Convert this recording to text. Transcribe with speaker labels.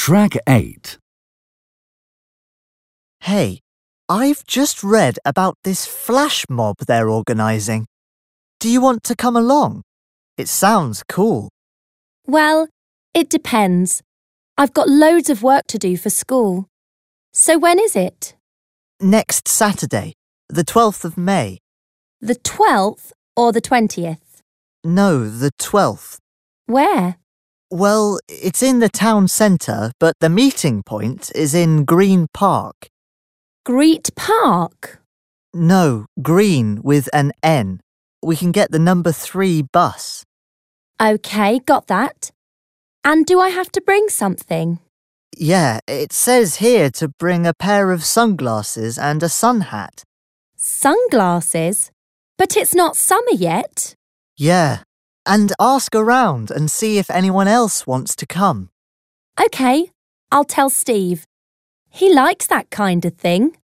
Speaker 1: Track 8.
Speaker 2: Hey, I've just read about this flash mob they're organising. Do you want to come along? It sounds cool.
Speaker 3: Well, it depends. I've got loads of work to do for school. So when is it?
Speaker 2: Next Saturday, the 12th of May.
Speaker 3: The 12th or the 20th?
Speaker 2: No, the 12th.
Speaker 3: Where?
Speaker 2: Well, it's in the town centre, but the meeting point is in Green Park.
Speaker 3: Greet Park?
Speaker 2: No, Green with an N. We can get the number 3 bus.
Speaker 3: OK, got that. And do I have to bring something?
Speaker 2: Yeah, it says here to bring a pair of sunglasses and a sun hat.
Speaker 3: Sunglasses? But it's not summer yet.
Speaker 2: Yeah, and ask around and see if anyone else wants to come.
Speaker 3: OK, I'll tell Steve. He likes that kind of thing.